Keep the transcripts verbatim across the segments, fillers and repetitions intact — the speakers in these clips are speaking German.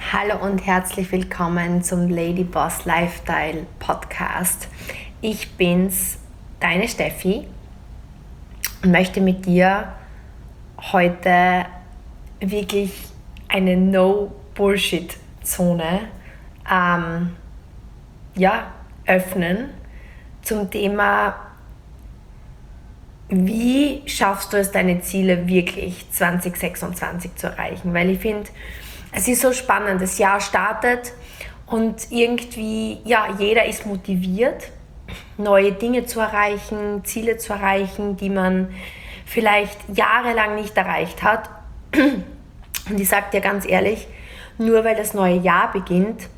Hallo und herzlich willkommen zum Lady Boss Lifestyle Podcast. Ich bin's, deine Steffi, und möchte mit dir heute wirklich eine No-Bullshit-Zone ähm, ja, öffnen zum Thema: Wie schaffst du es, deine Ziele wirklich zwanzig sechsundzwanzig zu erreichen? Weil ich finde, es ist so spannend, das Jahr startet und irgendwie, ja, jeder ist motiviert, neue Dinge zu erreichen, Ziele zu erreichen, die man vielleicht jahrelang nicht erreicht hat. Und ich sage dir ganz ehrlich, nur weil das neue Jahr beginnt,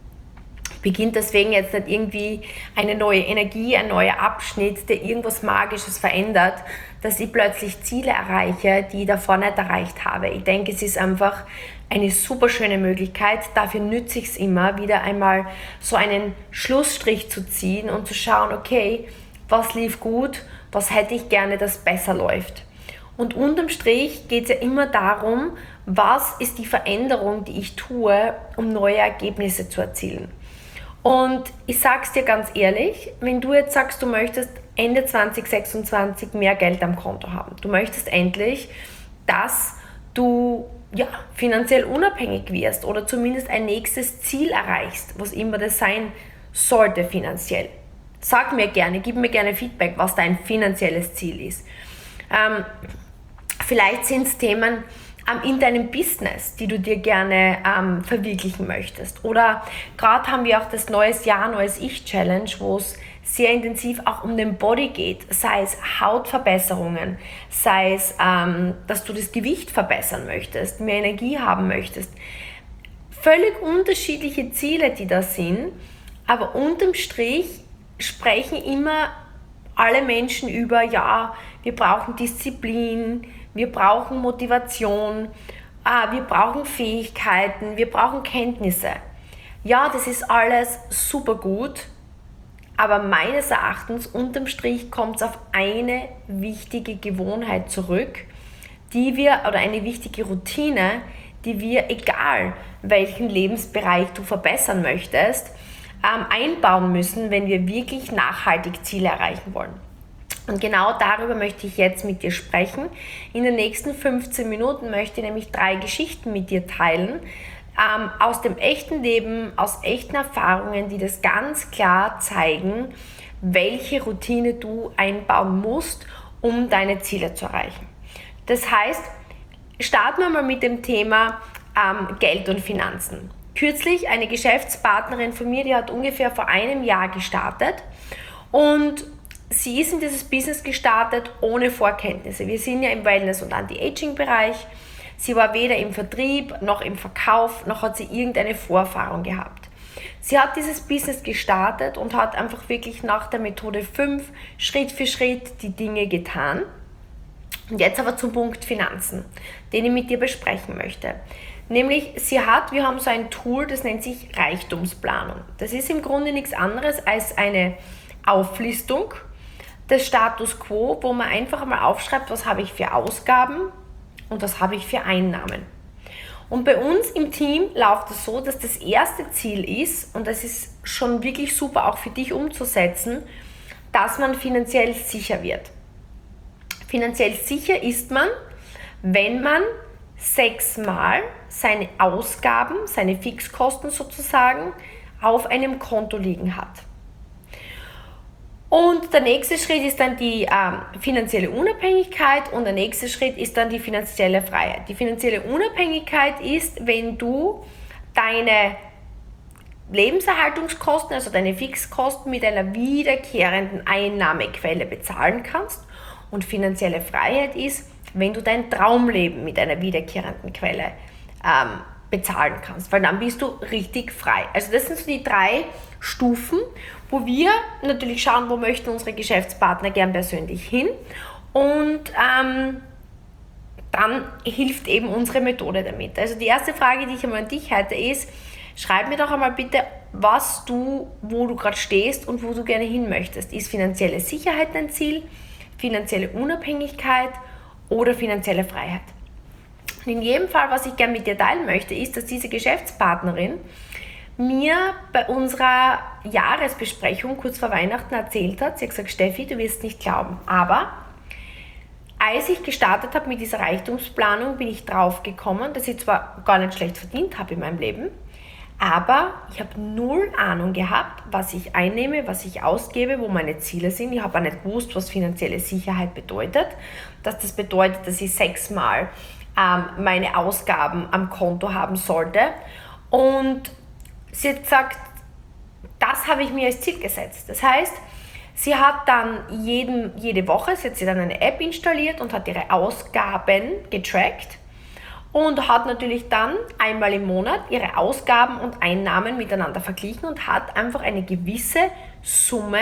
beginnt deswegen jetzt nicht irgendwie eine neue Energie, ein neuer Abschnitt, der irgendwas Magisches verändert, dass ich plötzlich Ziele erreiche, die ich davor nicht erreicht habe. Ich denke, es ist einfach eine super schöne Möglichkeit. Dafür nütze ich es immer, wieder einmal so einen Schlussstrich zu ziehen und zu schauen, okay, was lief gut, was hätte ich gerne, dass besser läuft. Und unterm Strich geht es ja immer darum, was ist die Veränderung, die ich tue, um neue Ergebnisse zu erzielen. Und ich sag's dir ganz ehrlich, wenn du jetzt sagst, du möchtest Ende zwanzig sechsundzwanzig mehr Geld am Konto haben, du möchtest endlich, dass du ja, finanziell unabhängig wirst oder zumindest ein nächstes Ziel erreichst, was immer das sein sollte finanziell. Sag mir gerne, gib mir gerne Feedback, was dein finanzielles Ziel ist. Ähm, vielleicht sind es Themen in deinem Business, die du dir gerne ähm, verwirklichen möchtest. Oder gerade haben wir auch das Neues Jahr, Neues Ich-Challenge, wo es sehr intensiv auch um den Body geht, sei es Hautverbesserungen, sei es, ähm, dass du das Gewicht verbessern möchtest, mehr Energie haben möchtest. Völlig unterschiedliche Ziele, die da sind, aber unterm Strich sprechen immer alle Menschen über, ja, wir brauchen Disziplin, wir brauchen Motivation, ah, wir brauchen Fähigkeiten, wir brauchen Kenntnisse. Ja, das ist alles super gut, aber meines Erachtens unterm Strich kommt es auf eine wichtige Gewohnheit zurück, die wir, oder eine wichtige Routine, die wir, egal welchen Lebensbereich du verbessern möchtest, ähm, einbauen müssen, wenn wir wirklich nachhaltig Ziele erreichen wollen. Und genau darüber möchte ich jetzt mit dir sprechen. In den nächsten fünfzehn Minuten möchte ich nämlich drei Geschichten mit dir teilen, ähm, aus dem echten Leben, aus echten Erfahrungen, die das ganz klar zeigen, welche Routine du einbauen musst, um deine Ziele zu erreichen. Das heißt, starten wir mal mit dem Thema ähm, Geld und Finanzen. Kürzlich eine Geschäftspartnerin von mir, die hat ungefähr vor einem Jahr gestartet und sie ist in dieses Business gestartet ohne Vorkenntnisse. Wir sind ja im Wellness- und Anti-Aging-Bereich. Sie war weder im Vertrieb noch im Verkauf, noch hat sie irgendeine Vorerfahrung gehabt. Sie hat dieses Business gestartet und hat einfach wirklich nach der Methode fünf Schritt für Schritt die Dinge getan. Und jetzt aber zum Punkt Finanzen, den ich mit dir besprechen möchte. Nämlich, sie hat, wir haben so ein Tool, das nennt sich Reichtumsplanung. Das ist im Grunde nichts anderes als eine Auflistung des Status Quo, wo man einfach mal aufschreibt, was habe ich für Ausgaben und was habe ich für Einnahmen. Und bei uns im Team läuft es so, dass das erste Ziel ist, und das ist schon wirklich super auch für dich umzusetzen, dass man finanziell sicher wird. Finanziell sicher ist man, wenn man sechsmal seine Ausgaben, seine Fixkosten sozusagen, auf einem Konto liegen hat. Und der nächste Schritt ist dann die ähm, finanzielle Unabhängigkeit und der nächste Schritt ist dann die finanzielle Freiheit. Die finanzielle Unabhängigkeit ist, wenn du deine Lebenserhaltungskosten, also deine Fixkosten, mit einer wiederkehrenden Einnahmequelle bezahlen kannst. Und finanzielle Freiheit ist, wenn du dein Traumleben mit einer wiederkehrenden Quelle ähm, bezahlen kannst, weil dann bist du richtig frei. Also das sind so die drei Stufen, wo wir natürlich schauen, wo möchten unsere Geschäftspartner gern persönlich hin, und ähm, dann hilft eben unsere Methode damit. Also die erste Frage, die ich einmal an dich hätte, ist: Schreib mir doch einmal bitte, was du, wo du gerade stehst und wo du gerne hin möchtest. Ist finanzielle Sicherheit dein Ziel, finanzielle Unabhängigkeit oder finanzielle Freiheit? Und in jedem Fall, was ich gerne mit dir teilen möchte, ist, dass diese Geschäftspartnerin mir bei unserer Jahresbesprechung kurz vor Weihnachten erzählt hat, sie hat gesagt, Steffi, du wirst nicht glauben, aber als ich gestartet habe mit dieser Reichtumsplanung, bin ich drauf gekommen, dass ich zwar gar nicht schlecht verdient habe in meinem Leben, aber ich habe null Ahnung gehabt, was ich einnehme, was ich ausgebe, wo meine Ziele sind. Ich habe auch nicht gewusst, was finanzielle Sicherheit bedeutet. Dass das bedeutet, dass ich sechsmal ähm, meine Ausgaben am Konto haben sollte. Und sie hat gesagt, das habe ich mir als Ziel gesetzt. Das heißt, sie hat dann jeden, jede Woche, sie hat sich dann eine App installiert und hat ihre Ausgaben getrackt und hat natürlich dann einmal im Monat ihre Ausgaben und Einnahmen miteinander verglichen und hat einfach eine gewisse Summe,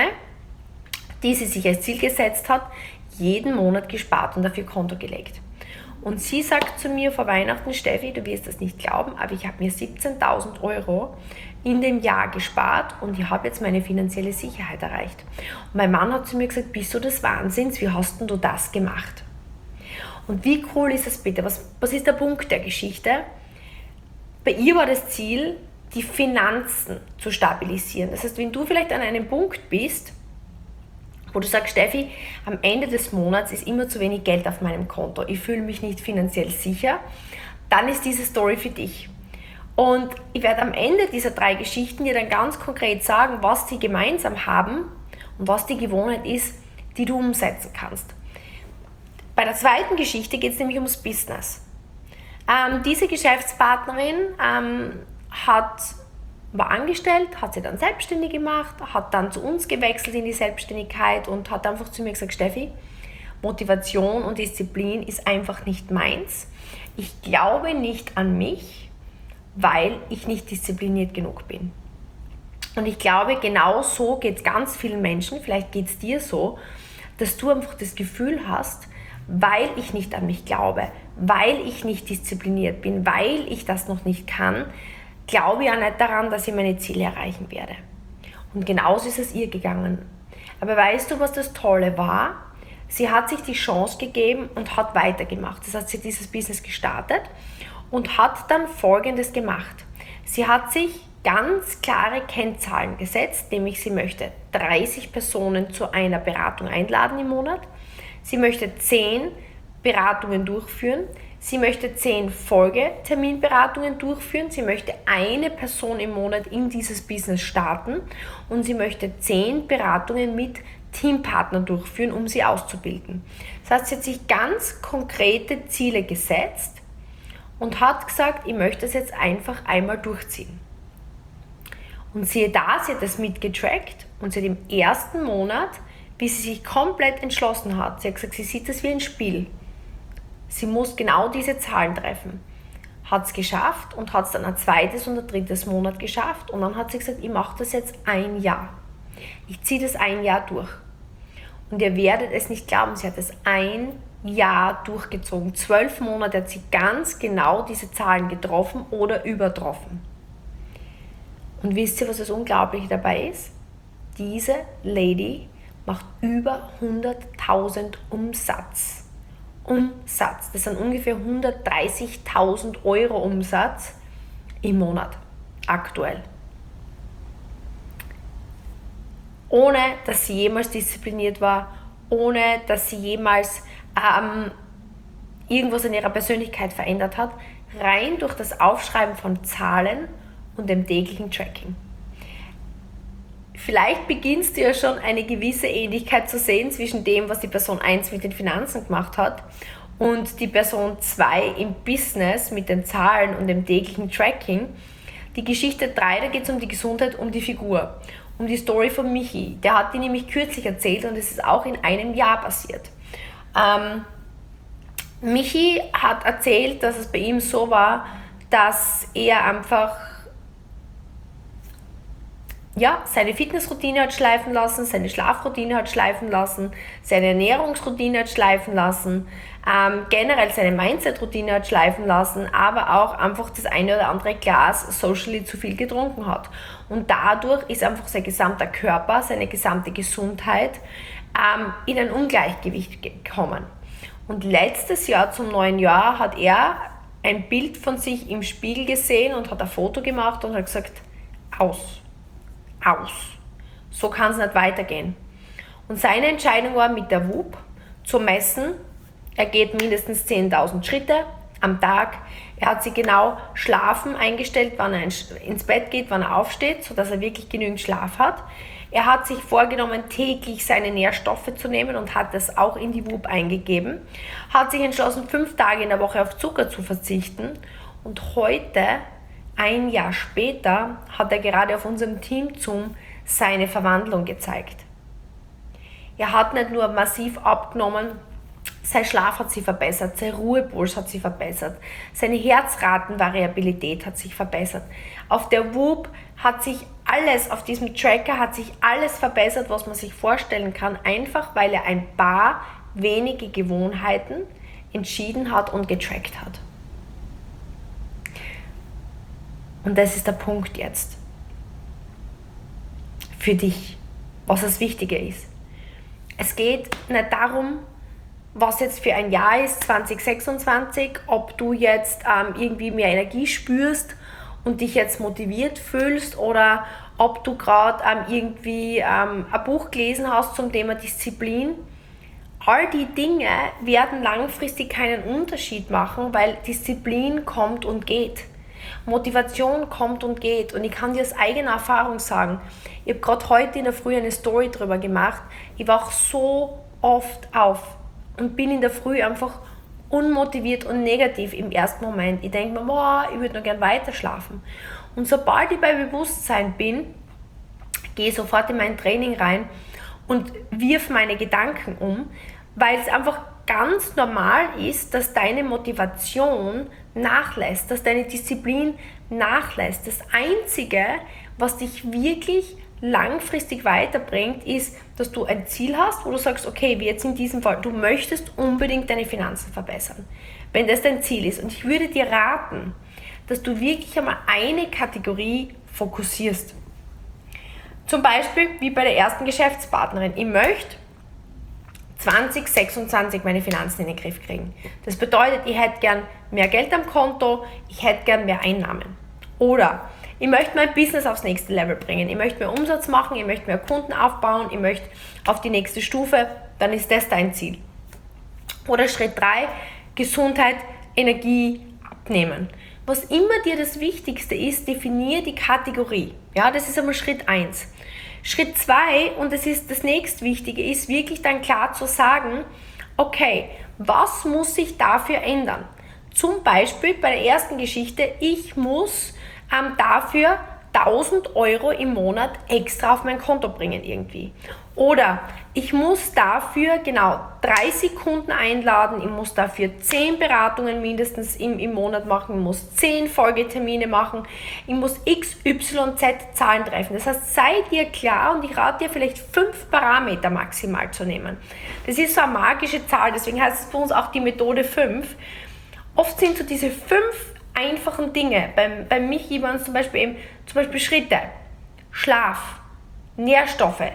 die sie sich als Ziel gesetzt hat, jeden Monat gespart und auf ihr Konto gelegt. Und sie sagt zu mir vor Weihnachten, Steffi, du wirst das nicht glauben, aber ich habe mir siebzehntausend Euro in dem Jahr gespart und ich habe jetzt meine finanzielle Sicherheit erreicht. Und mein Mann hat zu mir gesagt, bist du des Wahnsinns, wie hast denn du das gemacht? Und wie cool ist das bitte? Was, was ist der Punkt der Geschichte? Bei ihr war das Ziel, die Finanzen zu stabilisieren. Das heißt, wenn du vielleicht an einem Punkt bist, wo du sagst, Steffi, am Ende des Monats ist immer zu wenig Geld auf meinem Konto, ich fühle mich nicht finanziell sicher, dann ist diese Story für dich. Und ich werde am Ende dieser drei Geschichten dir dann ganz konkret sagen, was sie gemeinsam haben und was die Gewohnheit ist, die du umsetzen kannst. Bei der zweiten Geschichte geht es nämlich ums Business. Ähm, diese Geschäftspartnerin ähm, hat, war angestellt, hat sie dann selbstständig gemacht, hat dann zu uns gewechselt in die Selbstständigkeit und hat einfach zu mir gesagt, Steffi, Motivation und Disziplin ist einfach nicht meins. Ich glaube nicht an mich, weil ich nicht diszipliniert genug bin. Und ich glaube, genau so geht es ganz vielen Menschen, vielleicht geht es dir so, dass du einfach das Gefühl hast, weil ich nicht an mich glaube, weil ich nicht diszipliniert bin, weil ich das noch nicht kann, glaube ich auch nicht daran, dass ich meine Ziele erreichen werde. Und genauso ist es ihr gegangen. Aber weißt du, was das Tolle war? Sie hat sich die Chance gegeben und hat weitergemacht. Das heißt, sie hat dieses Business gestartet und hat dann Folgendes gemacht. Sie hat sich ganz klare Kennzahlen gesetzt, nämlich sie möchte dreißig Personen zu einer Beratung einladen im Monat. Sie möchte zehn Beratungen durchführen. Sie möchte zehn Folgeterminberatungen durchführen. Sie möchte eine Person im Monat in dieses Business starten. Und sie möchte zehn Beratungen mit Teampartnern durchführen, um sie auszubilden. Das heißt, sie hat sich ganz konkrete Ziele gesetzt und hat gesagt, ich möchte es jetzt einfach einmal durchziehen. Und siehe da, sie hat das mitgetrackt und sie hat im ersten Monat, wie sie sich komplett entschlossen hat, sie hat gesagt, sie sieht das wie ein Spiel. Sie muss genau diese Zahlen treffen. Hat es geschafft und hat es dann ein zweites und ein drittes Monat geschafft. Und dann hat sie gesagt, ich mache das jetzt ein Jahr. Ich ziehe das ein Jahr durch. Und ihr werdet es nicht glauben, sie hat es ein Jahr durchgezogen. Zwölf Monate hat sie ganz genau diese Zahlen getroffen oder übertroffen. Und wisst ihr, was das Unglaubliche dabei ist? Diese Lady macht über hunderttausend Umsatz. Umsatz. Das sind ungefähr hundertdreißigtausend Euro Umsatz im Monat, aktuell. Ohne, dass sie jemals diszipliniert war, ohne, dass sie jemals ähm, irgendwas in ihrer Persönlichkeit verändert hat, rein durch das Aufschreiben von Zahlen und dem täglichen Tracking. Vielleicht beginnst du ja schon eine gewisse Ähnlichkeit zu sehen zwischen dem, was die Person eins mit den Finanzen gemacht hat und die Person zwei im Business mit den Zahlen und dem täglichen Tracking. Die Geschichte drei, da geht es um die Gesundheit, um die Figur, um die Story von Michi. Der hat die nämlich kürzlich erzählt und es ist auch in einem Jahr passiert. Ähm, Michi hat erzählt, dass es bei ihm so war, dass er einfach ja, seine Fitnessroutine hat schleifen lassen, seine Schlafroutine hat schleifen lassen, seine Ernährungsroutine hat schleifen lassen, ähm, generell seine Mindset-Routine hat schleifen lassen, aber auch einfach das eine oder andere Glas socially zu viel getrunken hat. Und dadurch ist einfach sein gesamter Körper, seine gesamte Gesundheit ähm, in ein Ungleichgewicht gekommen. Und letztes Jahr zum neuen Jahr hat er ein Bild von sich im Spiegel gesehen und hat ein Foto gemacht und hat gesagt, aus, aus. So kann es nicht weitergehen. Und seine Entscheidung war, mit der Whoop zu messen, er geht mindestens zehntausend Schritte am Tag. Er hat sich genau Schlafen eingestellt, wann er ins Bett geht, wann er aufsteht, sodass er wirklich genügend Schlaf hat. Er hat sich vorgenommen, täglich seine Nährstoffe zu nehmen und hat das auch in die Whoop eingegeben. Hat sich entschlossen, fünf Tage in der Woche auf Zucker zu verzichten. Und heute, ein Jahr später, hat er gerade auf unserem Team-Zoom seine Verwandlung gezeigt. Er hat nicht nur massiv abgenommen, sein Schlaf hat sich verbessert, sein Ruhepuls hat sich verbessert, seine Herzratenvariabilität hat sich verbessert. Auf der Whoop hat sich alles, auf diesem Tracker hat sich alles verbessert, was man sich vorstellen kann, einfach weil er ein paar wenige Gewohnheiten entschieden hat und getrackt hat. Und das ist der Punkt jetzt. Für dich, was das Wichtige ist. Es geht nicht darum, was jetzt für ein Jahr ist, zwanzig sechsundzwanzig, ob du jetzt ähm, irgendwie mehr Energie spürst und dich jetzt motiviert fühlst oder ob du gerade ähm, irgendwie ähm, ein Buch gelesen hast zum Thema Disziplin. All die Dinge werden langfristig keinen Unterschied machen, weil Disziplin kommt und geht. Motivation kommt und geht. Und ich kann dir aus eigener Erfahrung sagen, ich habe gerade heute in der Früh eine Story drüber gemacht. Ich wache so oft auf und bin in der Früh einfach unmotiviert und negativ im ersten Moment. Ich denke mir, boah, ich würde noch gern weiter schlafen. Und sobald ich bei Bewusstsein bin, gehe ich sofort in mein Training rein und wirf meine Gedanken um, weil es einfach ganz normal ist, dass deine Motivation nachlässt, dass deine Disziplin nachlässt. Das Einzige, was dich wirklich langfristig weiterbringt, ist, dass du ein Ziel hast, wo du sagst, okay, wie jetzt in diesem Fall, du möchtest unbedingt deine Finanzen verbessern. Wenn das dein Ziel ist. Und ich würde dir raten, dass du wirklich einmal eine Kategorie fokussierst. Zum Beispiel wie bei der ersten Geschäftspartnerin. Ich möchte zwanzig sechsundzwanzig meine Finanzen in den Griff kriegen. Das bedeutet, ich hätte gern mehr Geld am Konto, ich hätte gern mehr Einnahmen. Oder ich möchte mein Business aufs nächste Level bringen, ich möchte mehr Umsatz machen, ich möchte mehr Kunden aufbauen, ich möchte auf die nächste Stufe, dann ist das dein Ziel. Oder Schritt drei, Gesundheit, Energie, abnehmen. Was immer dir das Wichtigste ist, definiere die Kategorie. Ja, das ist einmal Schritt eins. Schritt zwei, und das ist das nächstwichtige, ist wirklich dann klar zu sagen, okay, was muss sich dafür ändern? Zum Beispiel bei der ersten Geschichte, ich muss ähm, dafür tausend Euro im Monat extra auf mein Konto bringen irgendwie. Oder ich muss dafür genau dreißig Kunden einladen, ich muss dafür zehn Beratungen mindestens im, im Monat machen, ich muss zehn Folgetermine machen, ich muss X, Y, Z Zahlen treffen. Das heißt, sei dir klar und ich rate dir vielleicht fünf Parameter maximal zu nehmen. Das ist so eine magische Zahl, deswegen heißt es bei uns auch die Methode fünf. Oft sind so diese fünf einfachen Dinge, beim, bei Michi waren es zum Beispiel eben zum Beispiel Schritte, Schlaf, Nährstoffe,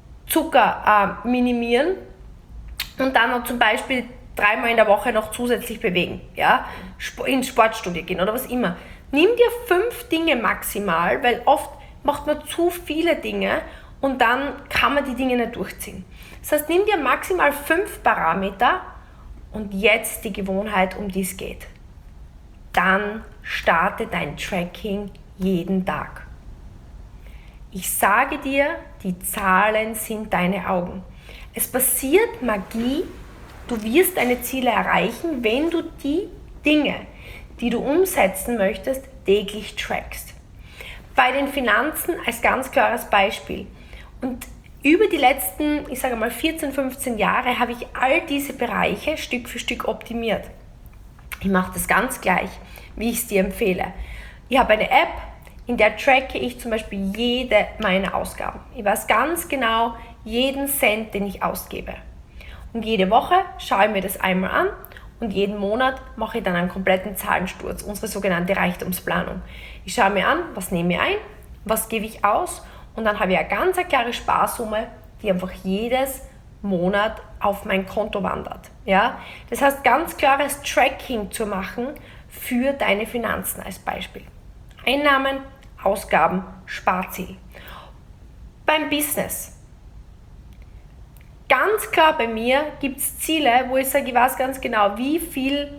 Zucker äh, minimieren und dann noch zum Beispiel dreimal in der Woche noch zusätzlich bewegen, ja, ins Sportstudio gehen oder was immer. Nimm dir fünf Dinge maximal, weil oft macht man zu viele Dinge und dann kann man die Dinge nicht durchziehen. Das heißt, nimm dir maximal fünf Parameter und jetzt die Gewohnheit, um die es geht. Dann starte dein Tracking jeden Tag. Ich sage dir, die Zahlen sind deine Augen. Es passiert Magie, du wirst deine Ziele erreichen, wenn du die Dinge, die du umsetzen möchtest, täglich trackst. Bei den Finanzen als ganz klares Beispiel. Und über die letzten, ich sage mal vierzehn, fünfzehn Jahre habe ich all diese Bereiche Stück für Stück optimiert. Ich mache das ganz gleich, wie ich es dir empfehle. Ich habe eine App, in der tracke ich zum Beispiel jede meiner Ausgaben. Ich weiß ganz genau jeden Cent, den ich ausgebe. Und jede Woche schaue ich mir das einmal an und jeden Monat mache ich dann einen kompletten Zahlensturz, unsere sogenannte Reichtumsplanung. Ich schaue mir an, was nehme ich ein, was gebe ich aus und dann habe ich eine ganz klare Sparsumme, die einfach jedes Monat auf mein Konto wandert. Ja? Das heißt, ganz klares Tracking zu machen für deine Finanzen als Beispiel. Einnahmen, Ausgaben, Sparziel. Beim Business. Ganz klar bei mir gibt es Ziele, wo ich sage, ich weiß ganz genau, wie viel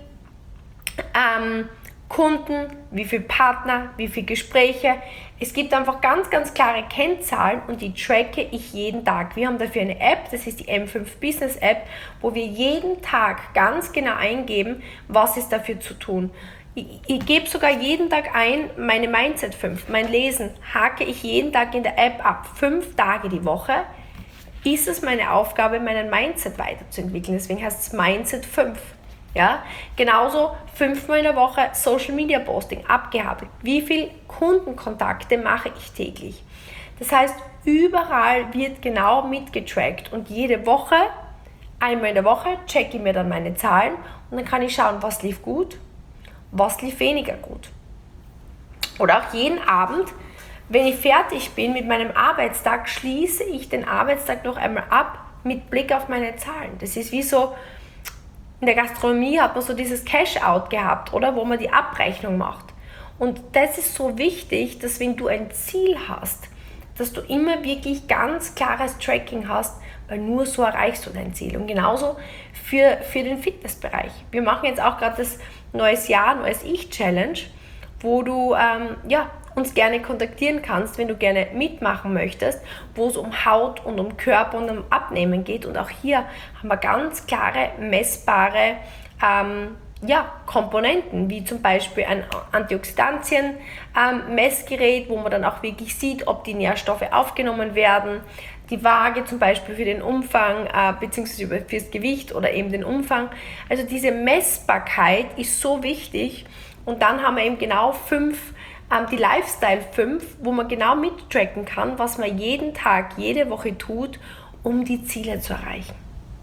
ähm, Kunden, wie viele Partner, wie viele Gespräche. Es gibt einfach ganz, ganz klare Kennzahlen und die tracke ich jeden Tag. Wir haben dafür eine App, das ist die M fünf Business App, wo wir jeden Tag ganz genau eingeben, was ist dafür zu tun. Ich, ich gebe sogar jeden Tag ein, meine Mindset fünf, mein Lesen, hake ich jeden Tag in der App ab, fünf Tage die Woche. Ist es meine Aufgabe, meinen Mindset weiterzuentwickeln. Deswegen heißt es Mindset fünf. Ja? Genauso fünfmal in der Woche Social Media Posting abgehandelt. Wie viele Kundenkontakte mache ich täglich? Das heißt, überall wird genau mitgetrackt und jede Woche, einmal in der Woche, checke ich mir dann meine Zahlen und dann kann ich schauen, was lief gut, was lief weniger gut. Oder auch jeden Abend, wenn ich fertig bin mit meinem Arbeitstag, schließe ich den Arbeitstag noch einmal ab mit Blick auf meine Zahlen. Das ist wie so, in der Gastronomie hat man so dieses Cash-out gehabt, oder? Wo man die Abrechnung macht. Und das ist so wichtig, dass wenn du ein Ziel hast, dass du immer wirklich ganz klares Tracking hast, weil nur so erreichst du dein Ziel. Und genauso für, für den Fitnessbereich. Wir machen jetzt auch gerade das Neues Jahr, Neues Ich-Challenge, wo du ähm, ja, uns gerne kontaktieren kannst, wenn du gerne mitmachen möchtest, wo es um Haut und um Körper und um Abnehmen geht. Und auch hier haben wir ganz klare, messbare ähm, ja, Komponenten, wie zum Beispiel ein Antioxidantien-Messgerät, ähm, wo man dann auch wirklich sieht, ob die Nährstoffe aufgenommen werden. Die Waage zum Beispiel für den Umfang, äh, beziehungsweise fürs Gewicht oder eben den Umfang. Also diese Messbarkeit ist so wichtig. Und dann haben wir eben genau fünf, ähm, die Lifestyle fünf, wo man genau mittracken kann, was man jeden Tag, jede Woche tut, um die Ziele zu erreichen.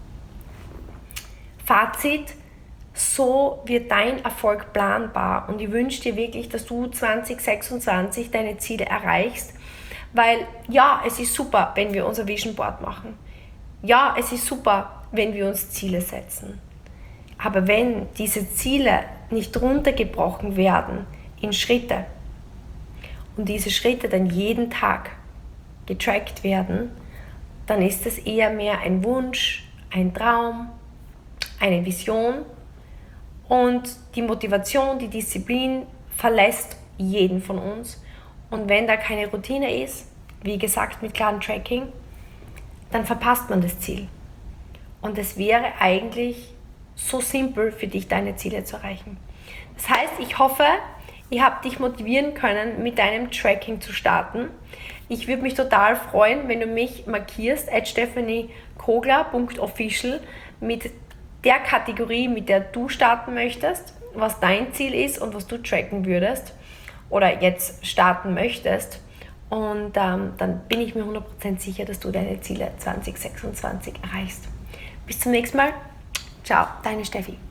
Fazit: So wird dein Erfolg planbar und ich wünsche dir wirklich, dass du zwanzig sechsundzwanzig deine Ziele erreichst, weil ja, es ist super, wenn wir unser Vision Board machen. Ja, es ist super, wenn wir uns Ziele setzen. Aber wenn diese Ziele nicht runtergebrochen werden in Schritte und diese Schritte dann jeden Tag getrackt werden, dann ist es eher mehr ein Wunsch, ein Traum, eine Vision und die Motivation, die Disziplin verlässt jeden von uns. Und wenn da keine Routine ist, wie gesagt mit klarem Tracking, dann verpasst man das Ziel. Und es wäre eigentlich so simpel für dich, deine Ziele zu erreichen. Das heißt, ich hoffe, ich habe dich motivieren können, mit deinem Tracking zu starten. Ich würde mich total freuen, wenn du mich markierst, at stephanie kogler punkt official, mit der Kategorie, mit der du starten möchtest, was dein Ziel ist und was du tracken würdest oder jetzt starten möchtest. Und ähm, dann bin ich mir hundert Prozent sicher, dass du deine Ziele zwanzig sechsundzwanzig erreichst. Bis zum nächsten Mal. Ciao, deine Steffi.